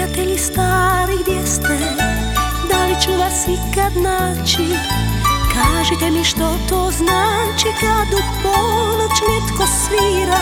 prijatelji stari, gdje ste? Da li ću vas ikad naći? Kažite mi što to znači kad u ponoć netko svira